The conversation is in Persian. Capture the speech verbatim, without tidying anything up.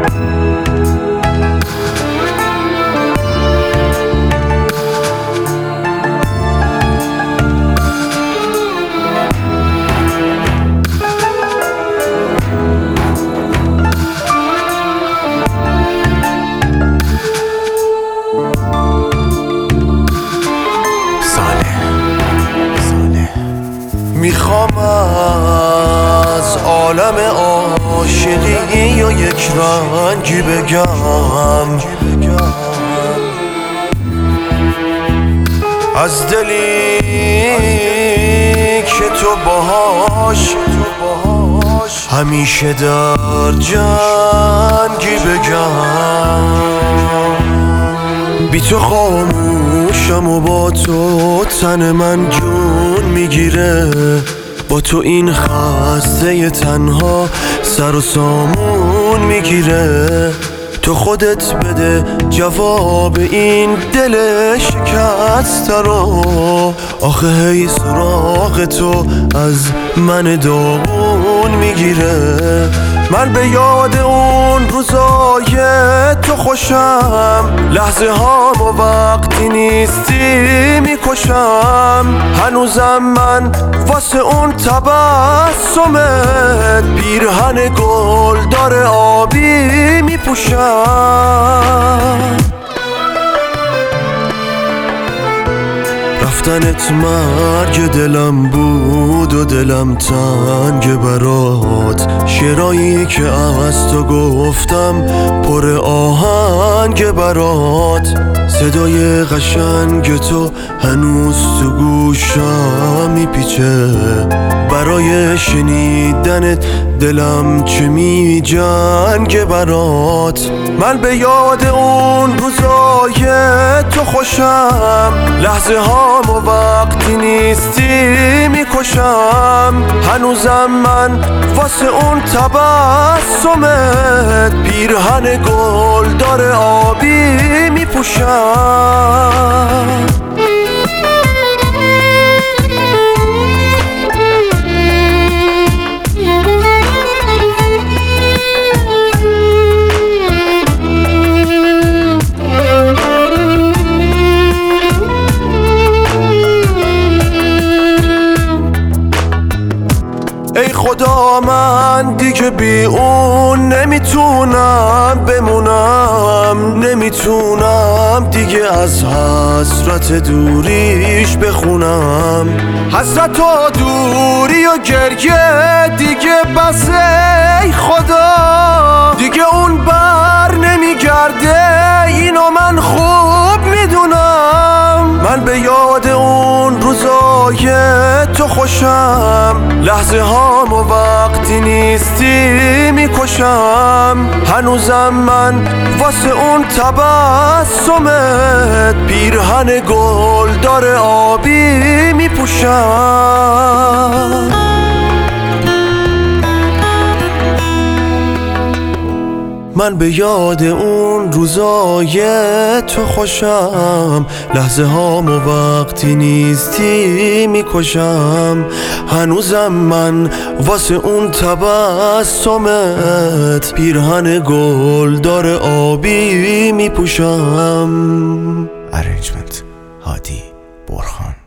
میخوام از عالم عاشقی یا یک رنگی بگم، از دلی که تو باهاش همیشه در جنگی بگم. بی تو خاموشم و با تو تن من جون میگیره، با تو این خسته تنها سر و سامون میگیره. تو خودت بده جواب این دل شکسته رو، آخه هی سراغ تو از من داغون میگیره. من به یاد اون روزای تو خوشم، لحظه هام و وقتی نیستی میکشم. هنوزم من واسه اون تبسمت پیرهن گل داره آبی میپوشم. رفتنت مرگ دلم بود و دلم تنگ برات، شعرایی که از تو گفتم پر آهنگ برات. صدای قشنگ تو هنوز تو گوشم میپیچه، برای شنیدنت دلم چه می جنگ برات. من به یاد اون روزای تو خوشم، لحظه هام و وقتی نیستی میکشم. هنوزم من واسه اون تبسمت پیرهن گل داره آبی میپوشم. ای خدا من دیگه بی اون نمیتونم بمونم، نمیتونم دیگه از حسرت دوریش بخونم. حسرت و دوری و گریه دیگه بس ای خدا، دیگه اون بر نمیگرده اینو من خوب میدونم. من به یاد اون روزای تو خوشم، لحظه هام و وقتی نیستی میکشم. هنوزم من واسه اون تبسمت پیرهن گل داره آبی میپوشم. من به یاد اون روزای تو خوشم، لحظه هام و وقتی نیستی میکشم. هنوزم من واسه اون تبسمت پیرهن گل داره آبی میپوشم. ارنجمنت هادی برخان.